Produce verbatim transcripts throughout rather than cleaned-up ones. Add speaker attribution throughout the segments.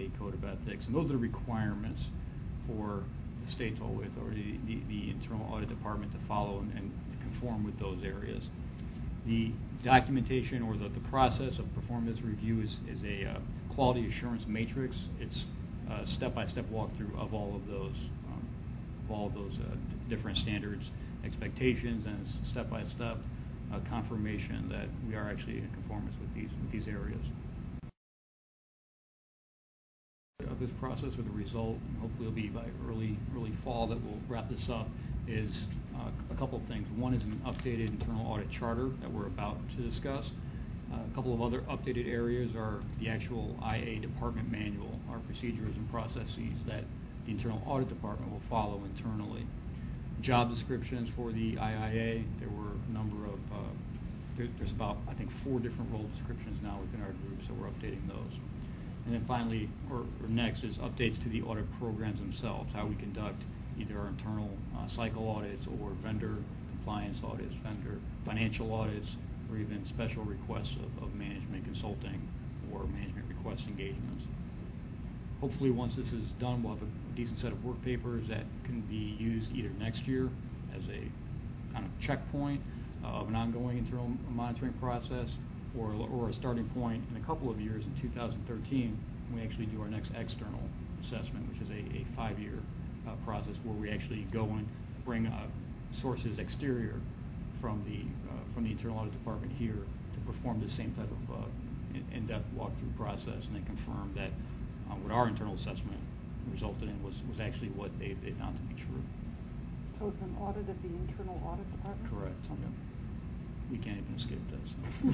Speaker 1: State Code of Ethics. And those are the requirements for the State Tollway Authority, the, the Internal Audit Department, to follow and, and conform with those areas. The documentation or the, the process of performing this review is, is a uh, quality assurance matrix. It's a step-by-step walkthrough of all of those, um, of all of those uh, different standards, expectations, and step-by-step uh, confirmation that we are actually in conformance with these with these areas. Of this process, or the result, and hopefully it'll be by early early fall that we'll wrap this up, is uh, a couple of things. One is an updated internal audit charter that we're about to discuss. Uh, a couple of other updated areas are the actual I A department manual, our procedures and processes that the internal audit department will follow internally. Job descriptions for the I I A. There were a number of, uh, there, there's about, I think, four different role descriptions now within our group, so we're updating those. And then finally, or, or next, is updates to the audit programs themselves, how we conduct either our internal uh, cycle audits or vendor compliance audits, vendor financial audits, or even special requests of, of management consulting or management request engagements. Hopefully once this is done, we'll have a decent set of work papers that can be used either next year as a kind of checkpoint uh, of an ongoing internal monitoring process, or, or a starting point in a couple of years in two thousand thirteen when we actually do our next external assessment, which is a, a five-year uh, process where we actually go and bring uh, sources exterior from the uh, from the internal audit department here to perform the same type of uh, in-depth walkthrough process, and then confirm that uh, what our internal assessment resulted in was, was actually what they, they found to be true.
Speaker 2: So it's an audit of the internal audit department?
Speaker 1: Correct. Okay. Yeah. We can't even escape this.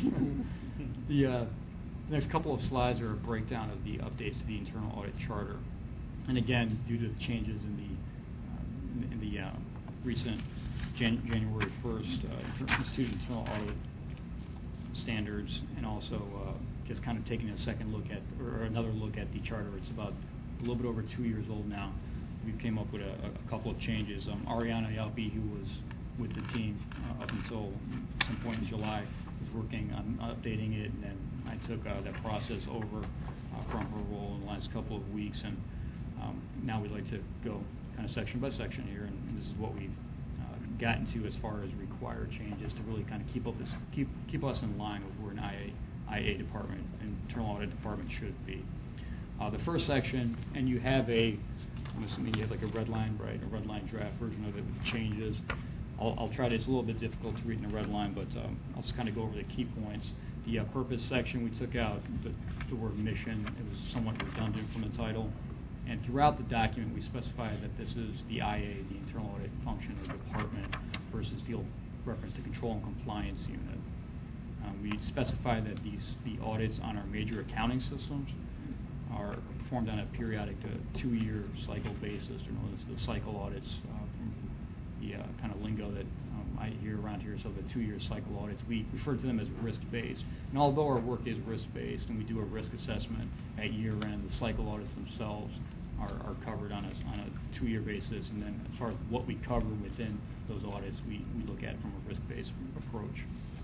Speaker 1: the uh, next couple of slides are a breakdown of the updates to the internal audit charter. And again, due to the changes in the uh, in the uh, recent Jan January first uh, Institute of Internal Audit standards, and also uh, just kind of taking a second look at, or another look at the charter. It's about a little bit over two years old now. We came up with a, a couple of changes. Um, Ariana Yalpi, who was with the team uh, up until some point in July, was working on updating it, and then I took uh, that process over uh, from her role in the last couple of weeks, and um, now we'd like to go kind of section by section here, and, and this is what we've uh, gotten to as far as required changes to really kind of keep up this, keep keep us in line with where an I A, I A department, internal audit department should be. Uh, the first section, and you have a, I'm assuming you have like a red line, right, a red line draft version of it with changes. I'll, I'll try to, it's a little bit difficult to read in a red line, but um, I'll just kind of go over the key points. The uh, purpose section, we took out the, the word mission. It was somewhat redundant from the title. And throughout the document, we specify that this is the I A, the internal audit function or department, versus the old reference to control and compliance unit. Um, we specify that these the audits on our major accounting systems are performed on a periodic to two-year cycle basis, or known as the cycle audits. Uh, from the uh, kind of lingo that um, I hear around here, so the two-year cycle audits, we refer to them as risk-based. And although our work is risk-based and we do a risk assessment at year-end, the cycle audits themselves are, are covered on a, on a two-year basis. And then as far as what we cover within those audits, we, we look at it from a risk-based approach.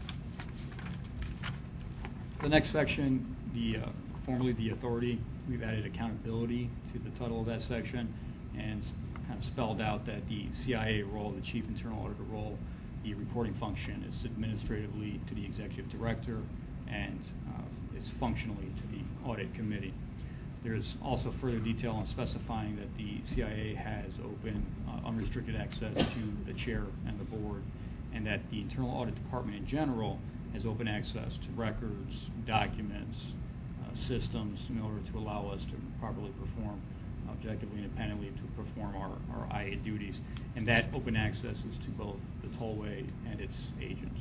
Speaker 1: The next section, the uh, formerly the authority, we've added accountability to the title of that section, and kind of spelled out that the C I A role, the Chief Internal Auditor role, the reporting function is administratively to the Executive Director, and uh, is functionally to the Audit Committee. There's also further detail on specifying that the C I A has open, uh, unrestricted access to the Chair and the Board, and that the Internal Audit Department in general has open access to records, documents, uh, systems in order to allow us to properly perform objectively, independently to perform our, our I A duties. And that open access is to both the tollway and its agents.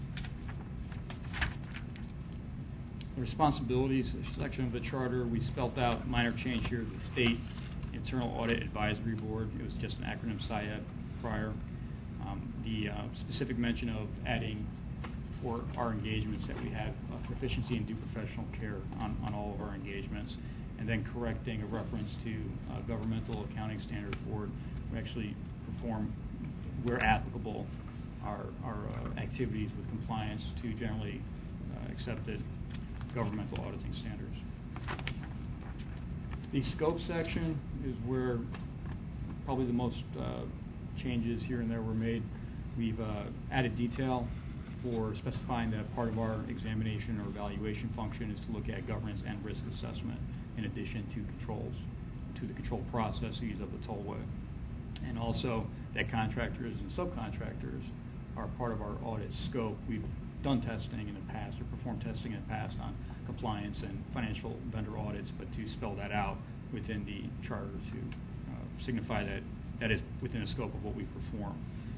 Speaker 1: The responsibilities section of the charter, we spelt out minor change here, the State Internal Audit Advisory Board. It was just an acronym S I A D prior. Um, the uh, specific mention of adding for our engagements that we have uh, proficiency and due professional care on, on all of our engagements, and then correcting a reference to uh, Governmental Accounting Standards Board. We actually perform, where applicable, our, our uh, activities with compliance to generally uh, accepted governmental auditing standards. The scope section is where probably the most uh, changes here and there were made. We've uh, added detail for specifying that part of our examination or evaluation function is to look at governance and risk assessment in addition to controls, to the control processes of the tollway. And also that contractors and subcontractors are part of our audit scope. We've done testing in the past or performed testing in the past on compliance and financial vendor audits, but to spell that out within the charter to uh, signify that that is within the scope of what we perform.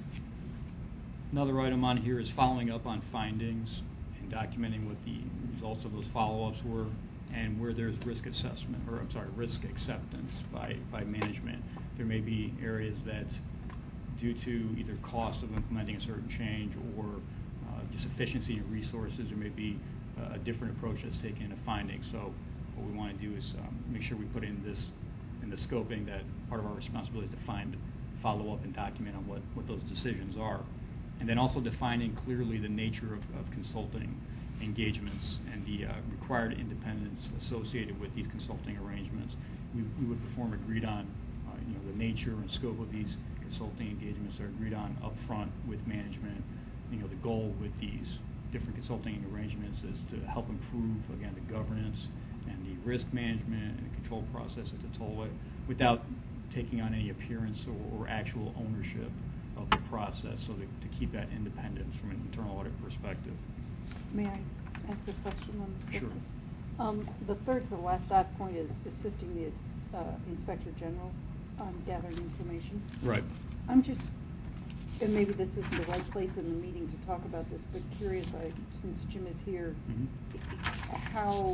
Speaker 1: Another item on here is following up on findings and documenting what the results of those follow-ups were, and where there's risk assessment, or I'm sorry, risk acceptance by, by management. There may be areas that, due to either cost of implementing a certain change or uh, just efficiency of resources, there may be uh, a different approach that's taken in a finding. So what we want to do is um, make sure we put in this, in the scoping, that part of our responsibility is to find, follow up and document on what, what those decisions are. And then also defining clearly the nature of, of consulting engagements and the uh, required independence associated with these consulting arrangements. We, we would perform agreed on, uh, you know, the nature and scope of these consulting engagements are agreed on up front with management. You know, the goal with these different consulting arrangements is to help improve, again, the governance and the risk management and the control process at the tollway without taking on any appearance or, or actual ownership of the process, so that, to keep that independence from an internal audit perspective.
Speaker 2: May I ask a question on this?
Speaker 1: Sure.
Speaker 2: Um, the third to the last dot point is assisting the uh, Inspector General on gathering information.
Speaker 1: Right.
Speaker 2: I'm just, and maybe this isn't the right place in the meeting to talk about this, but curious, I, since Jim is here,
Speaker 1: Mm-hmm.
Speaker 2: how,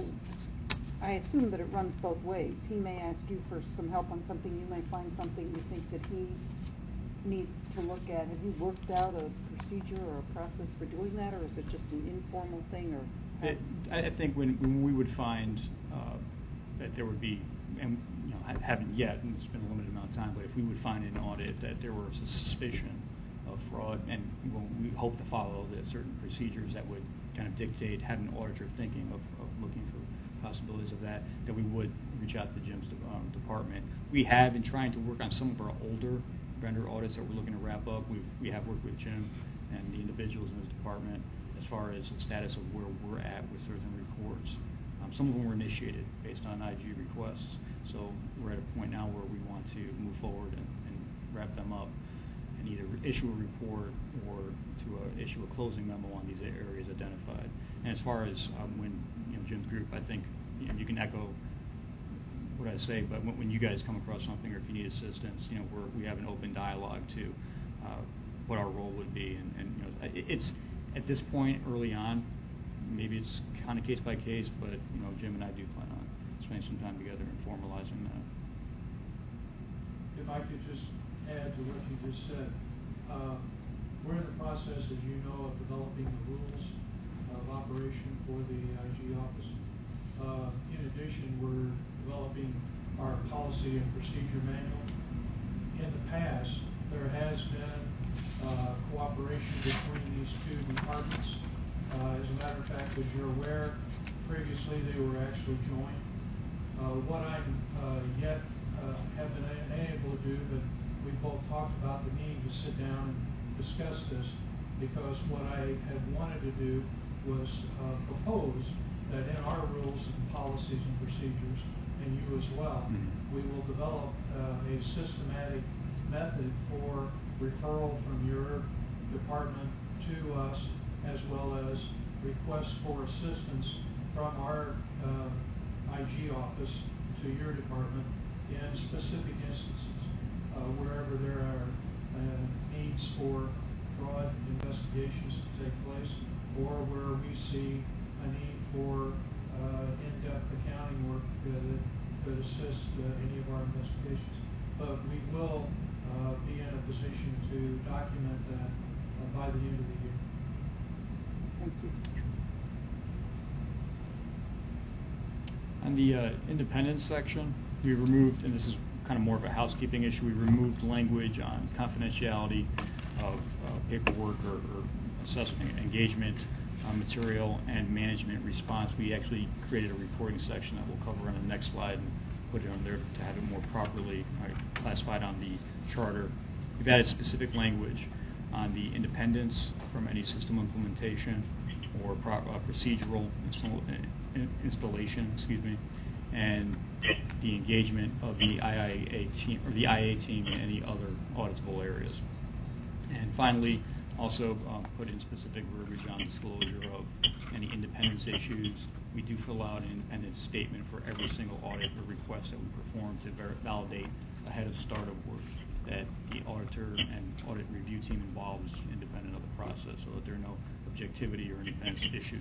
Speaker 2: I assume that it runs both ways. He may ask you for some help on something, you may find something you think that he needs to look at. Have you worked out a procedure or a process for doing that, or is it just an informal thing? Or
Speaker 1: it, I think when, when we would find uh, that there would be, and you know, I haven't yet, and it's been a limited amount of time, but if we would find in an audit that there was a suspicion of fraud, and well, we hope to follow the certain procedures that would kind of dictate having an auditor thinking of, of looking for possibilities of that, that we would reach out to Jim's um, department. We have been trying to work on some of our older vendor audits that we're looking to wrap up. We've, we have worked with Jim and the individuals in his department as far as the status of where we're at with certain reports. Um, some of them were initiated based on I G requests, so we're at a point now where we want to move forward and, and wrap them up and either issue a report or to uh, issue a closing memo on these areas identified. And as far as um, when you know, Jim's group, I think you know, you can echo what I say, but when, when you guys come across something or if you need assistance, you know, we're, we have an open dialogue to uh, what our role would be. And, and you know, it, it's at this point early on, maybe it's kind of case by case, but you know, Jim and I do plan on spending some time together and formalizing that.
Speaker 3: If I could just add to what you just said, uh, we're in the process, as you know, of developing the rules of operation for the I G office. Uh, in addition, we're developing our policy and procedure manual. In the past, there has been uh, cooperation between these two departments. Uh, as a matter of fact, as you're aware, previously they were actually joined. Uh, what I'm uh, yet uh, have been unable to do, but we both talked about the need to sit down and discuss this, because what I had wanted to do was uh, propose that in our rules and policies and procedures, and you as well, mm-hmm. we will develop uh, a systematic method for referral from your department to us, as well as requests for assistance from our uh, I G office to your department in specific instances, uh, wherever there are uh, needs for fraud investigations to take place, or where we see a need for uh, in-depth accounting work uh, that could assist uh, any of our investigations. But we will uh, be in a position to document that uh, by the end of the year.
Speaker 2: Thank you.
Speaker 1: On the uh, independence section, we removed, and this is kind of more of a housekeeping issue, we removed language on confidentiality of uh, paperwork or, or assessment, engagement uh, material, and management response. We actually created a reporting section that we'll cover on the next slide and put it on there to have it more properly uh, classified on the charter. We've added specific language on the independence from any system implementation or pro- uh, procedural install- uh, installation, excuse me, and the engagement of the I I A team or the I A team in any other auditable areas. And finally, also um, put in specific verbiage on disclosure of any independence issues. We do fill out an independence statement for every single audit or request that we perform to ver- validate ahead of start of work that the auditor and audit review team involved is independent of the process, so that there are no objectivity or independence issues.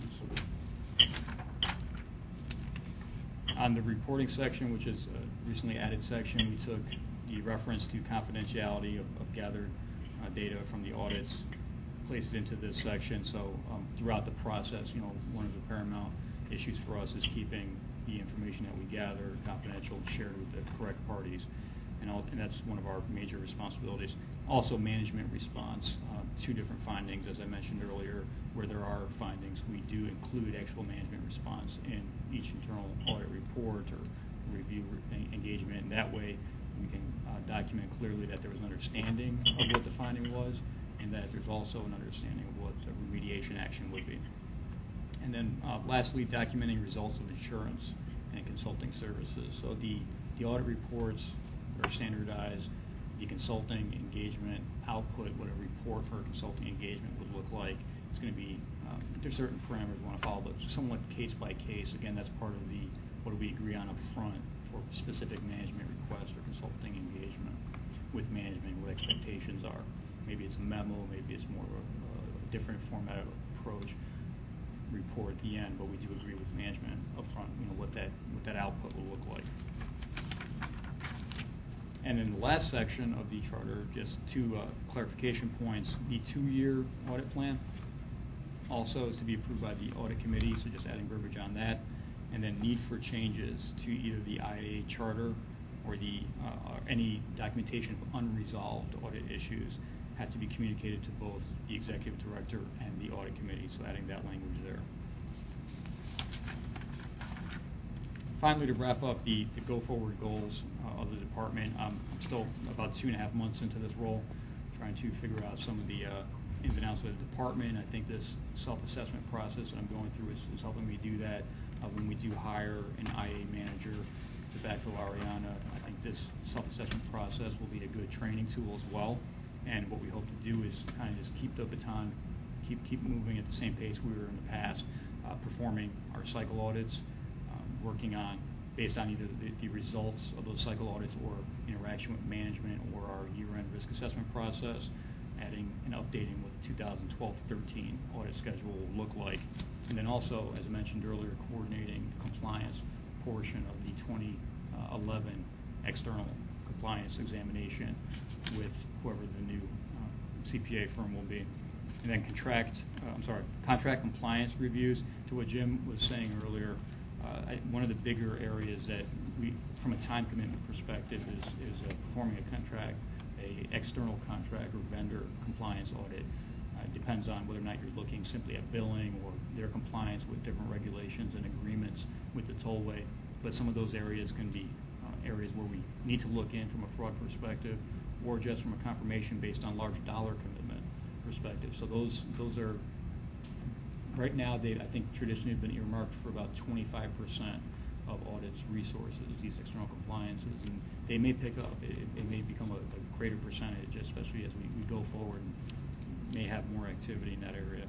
Speaker 1: On the reporting section, which is a recently added section, we took the reference to confidentiality of, of gathered uh, data from the audits, placed it into this section. So um, throughout the process, you know, one of the paramount issues for us is keeping the information that we gather confidential and shared with the correct parties. And, all, and that's one of our major responsibilities. Also, management response, uh, two different findings, as I mentioned earlier, where there are findings, we do include actual management response in each internal audit report or review re- engagement. And that way, we can uh, document clearly that there was an understanding of what the finding was, and that there's also an understanding of what the remediation action would be. And then uh, lastly, documenting results of insurance and consulting services. So the, the audit reports are standardized. The consulting engagement output, what a report for a consulting engagement would look like, it's going to be, um, there's certain parameters we want to follow, but somewhat case by case. Again, that's part of the, what do we agree on up front for specific management requests or consulting engagement with management, what expectations are. Maybe it's a memo, maybe it's more of a, a different format of approach report at the end, but we do agree with management up front, you know, what that, what that output will look like. And in the last section of the charter, just two uh, clarification points. The two-year audit plan also is to be approved by the audit committee, so just adding verbiage on that. And then need for changes to either the I A A charter or the uh, or any documentation of unresolved audit issues had to be communicated to both the executive director and the audit committee, so adding that language there. Finally, to wrap up the, the go-forward goals uh, of the department, um, I'm still about two and a half months into this role, trying to figure out some of the uh, ins and outs of the department. I think this self-assessment process that I'm going through is, is helping me do that. Uh, when we do hire an I A manager to backfill Ariana, I think this self-assessment process will be a good training tool as well. And what we hope to do is kind of just keep the baton, keep keep moving at the same pace we were in the past, uh, performing our cycle audits, um, working on, based on either the, the results of those cycle audits or interaction with management or our year-end risk assessment process, adding and updating what the two thousand twelve thirteen audit schedule will look like. And then also, as I mentioned earlier, coordinating the compliance portion of the twenty eleven external compliance examination with whoever the new uh, C P A firm will be. And then contract, uh, I'm sorry, contract compliance reviews. To what Jim was saying earlier, uh, I, one of the bigger areas that we, from a time commitment perspective, is, is uh, performing a contract, a external contract or vendor compliance audit. Uh, it depends on whether or not you're looking simply at billing or their compliance with different regulations and agreements with the tollway. But some of those areas can be uh, areas where we need to look in from a fraud perspective, or just from a confirmation based on large dollar commitment perspective. So those those are, right now, they I think traditionally have been earmarked for about twenty-five percent of audits resources, these external compliances, and they may pick up. It, it may become a, a greater percentage, especially as we, we go forward and may have more activity in that area.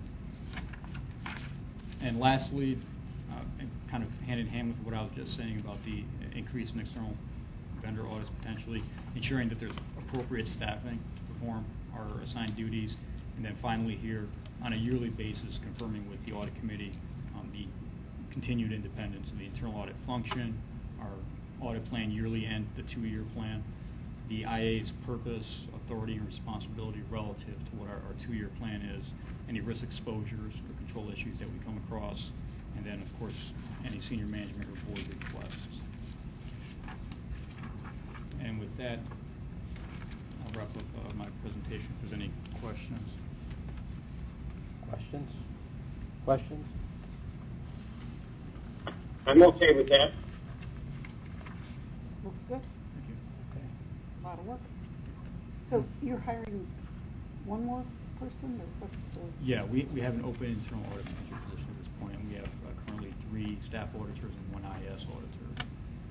Speaker 1: And lastly, uh, and kind of hand in hand with what I was just saying about the increase in external vendor audits potentially, ensuring that there's appropriate staffing to perform our assigned duties, and then finally here, on a yearly basis, confirming with the audit committee um, the continued independence of the internal audit function, our audit plan yearly and the two-year plan, the I A's purpose, authority, and responsibility relative to what our, our two-year plan is, any risk exposures or control issues that we come across, and then, of course, any senior management or board requests. And with that, I'll wrap up uh, my presentation. If there's any questions.
Speaker 4: Questions? Questions?
Speaker 5: I'm okay with that.
Speaker 2: Looks good.
Speaker 1: Thank you.
Speaker 4: Okay.
Speaker 2: A lot of work. So you're hiring one more person, or what's the?
Speaker 1: Yeah, we, we have an open internal audit manager position at this point, and we have uh, currently three staff auditors and one I S auditor.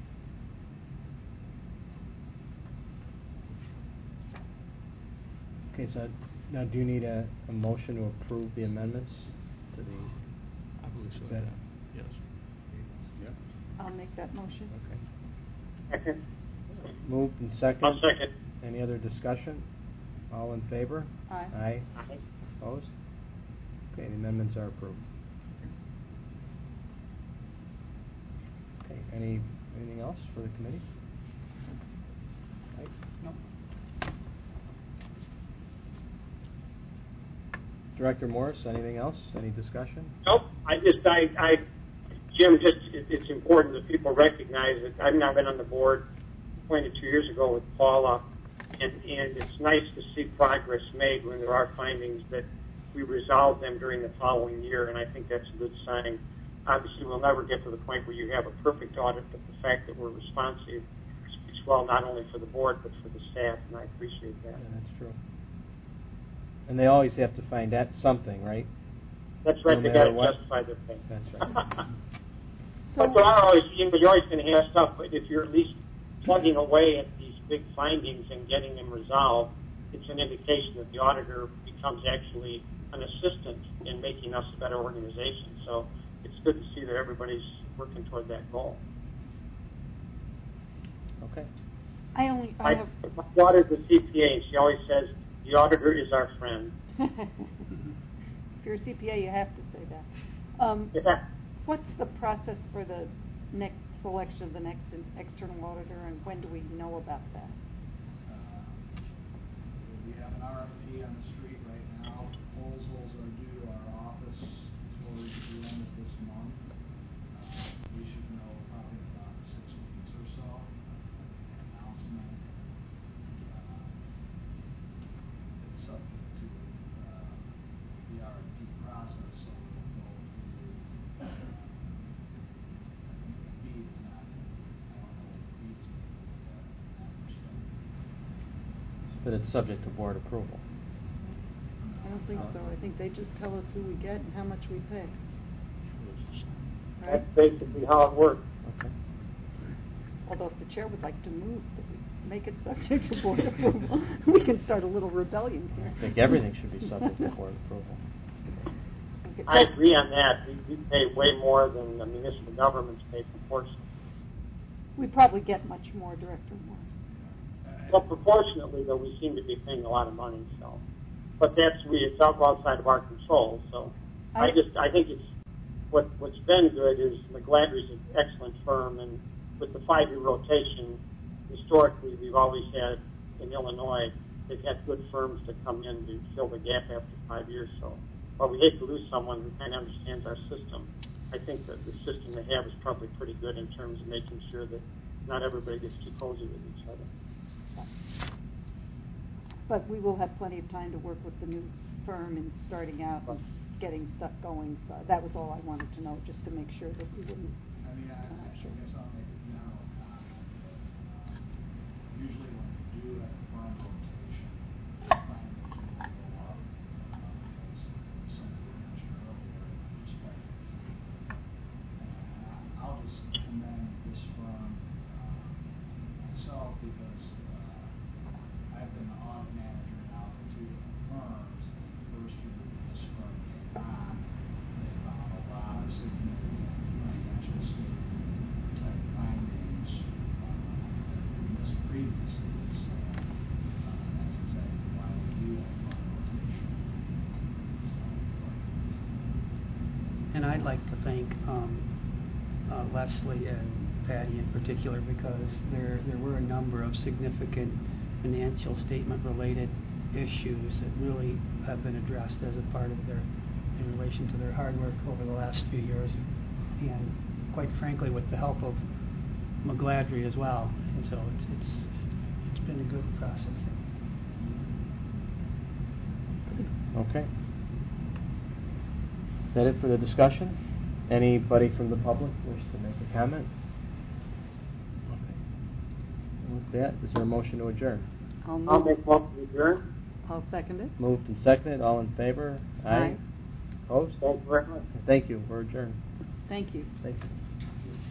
Speaker 4: Okay, so now do you need a, a motion to approve the amendments to the?
Speaker 1: I believe so,
Speaker 4: Is that-
Speaker 1: yeah. Yes.
Speaker 4: Yeah.
Speaker 2: I'll make that motion.
Speaker 4: Okay.
Speaker 5: Second.
Speaker 4: Moved and second.
Speaker 5: I'll second.
Speaker 4: Any other discussion? All in favor?
Speaker 2: Aye.
Speaker 4: Aye.
Speaker 5: Aye.
Speaker 4: Opposed? Okay, the amendments are approved. Okay, any, anything else for the committee? Right?
Speaker 1: No.
Speaker 4: Director Morris, anything else? Any discussion?
Speaker 5: Nope. I just, I, I, Jim, just, it, it's important that people recognize that I've now been on the board appointed two years ago with Paula, and, and it's nice to see progress made when there are findings that we resolve them during the following year, and I think that's a good sign. Obviously, we'll never get to the point where you have a perfect audit, but the fact that we're responsive speaks well not only for the board but for the staff, and I appreciate that.
Speaker 4: Yeah, that's true. And they always have to find out something, right?
Speaker 5: That's right.
Speaker 4: No
Speaker 5: They
Speaker 4: matter
Speaker 5: got to
Speaker 4: what.
Speaker 5: justify their thing.
Speaker 4: That's right.
Speaker 5: But there are always, you know, you're always going to have stuff. But if you're at least plugging away at these big findings and getting them resolved, it's an indication that the auditor becomes actually an assistant in making us a better organization. So it's good to see that everybody's working toward that goal.
Speaker 4: Okay.
Speaker 2: I only, I
Speaker 5: My,
Speaker 2: have.
Speaker 5: my daughter's a C P A, and she always says the auditor is our friend.
Speaker 2: If you're a C P A, you have to say that. Um,
Speaker 5: Yeah.
Speaker 2: What's the process for the next selection of the next in- external auditor, and when do we know about that?
Speaker 6: Uh, We have an R F P on the street right now. Proposals are due to our office towards the end of this month. Uh, We should know probably in about six weeks or so. Announcement. Uh, It's subject to uh, the R F P process, so we'll go through. uh, The fee is not, I don't know what the fee is going to be uh, in that perspective.
Speaker 4: But it's subject to board approval.
Speaker 2: I don't think so. I think they just tell us who we get and how much we pay. Right?
Speaker 5: That's basically how it works.
Speaker 4: Okay.
Speaker 2: Although if the chair would like to move, that we make it subject to board approval, we can start a little rebellion here.
Speaker 4: I think everything should be subject to board approval.
Speaker 2: Okay,
Speaker 5: I
Speaker 2: that's-
Speaker 5: agree on that. We, we pay way more than the municipal governments pay proportionally.
Speaker 2: We probably get much more, Director Morris.
Speaker 5: Well, proportionately, though, we seem to be paying a lot of money. So, but that's we it's out- outside of our control. So, I,
Speaker 2: I-
Speaker 5: just I think it's what what's been good is McGladrey's an excellent firm, and with the five-year rotation, historically we've always had in Illinois they've had good firms to come in to fill the gap after five years. So, while we hate to lose someone who kind of understands our system, I think that the system they have is probably pretty good in terms of making sure that not everybody gets too cozy with each other.
Speaker 2: But we will have plenty of time to work with the new firm and starting out and getting stuff going. So that was all I wanted to know, just to make sure that we wouldn't.
Speaker 6: I mean, I, I
Speaker 2: uh,
Speaker 6: guess I'll make a general comment that, um, usually when we do have a firm rotation, findings will go up, uh, as Senator mentioned earlier, with respect to the fee. And I- I'll just commend this firm, uh, myself, because, uh, I've been the audit manager now for two different firms. The first year that this firm came on, they found a lot of significant financial statement type findings uh, that we missed previously. So uh, that's exactly why we do have firm rotation.
Speaker 7: And I'd like to thank um, uh, Leslie and Patty in particular, because there there were a number of significant financial statement related issues that really have been addressed as a part of their, in relation to their hard work over the last few years, and quite frankly with the help of McGladrey as well. And so it's it's it's been a good process.
Speaker 4: Okay. Is that it for the discussion? Anybody from the public wish to make a comment? Okay. that, is there a motion to adjourn?
Speaker 2: I'll
Speaker 5: I'll
Speaker 2: move,
Speaker 5: make motion to adjourn.
Speaker 2: I'll second it.
Speaker 4: Moved and seconded, all in favor?
Speaker 2: Aye.
Speaker 4: Opposed?
Speaker 5: Thank you very much.
Speaker 4: Thank you, we're adjourned.
Speaker 2: Thank you.
Speaker 4: Thank you.